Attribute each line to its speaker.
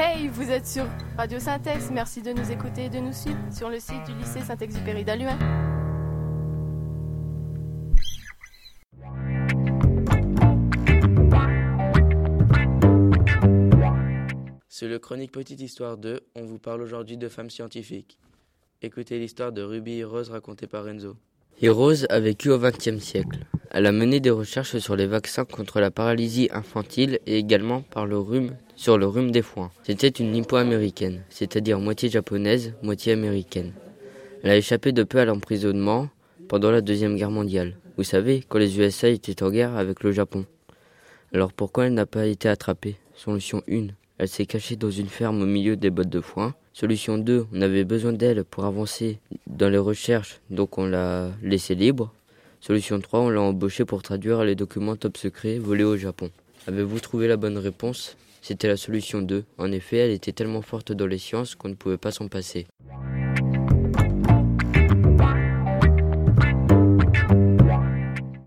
Speaker 1: Hey, vous êtes sur Radio Syntex, merci de nous écouter et de nous suivre sur le site du lycée Saint-Exupéry d'Halluin.
Speaker 2: C'est le chronique Petite Histoire 2, on vous parle aujourd'hui de femmes scientifiques. Écoutez l'histoire de Ruby et Rose racontée par Enzo.
Speaker 3: Et Rose a vécu au XXe siècle. Elle a mené des recherches sur les vaccins contre la paralysie infantile et également sur le rhume des foins. C'était une nippo-américaine, c'est-à-dire moitié japonaise, moitié américaine. Elle a échappé de peu à l'emprisonnement pendant la Deuxième Guerre mondiale. Vous savez, quand les USA étaient en guerre avec le Japon. Alors pourquoi elle n'a pas été attrapée ? Solution 1. Elle s'est cachée dans une ferme au milieu des bottes de foin. Solution 2. On avait besoin d'elle pour avancer dans les recherches, donc on l'a laissée libre. Solution 3. On l'a embauchée pour traduire les documents top secrets volés au Japon. Avez-vous trouvé la bonne réponse ? C'était la solution 2. En effet, elle était tellement forte dans les sciences qu'on ne pouvait pas s'en passer.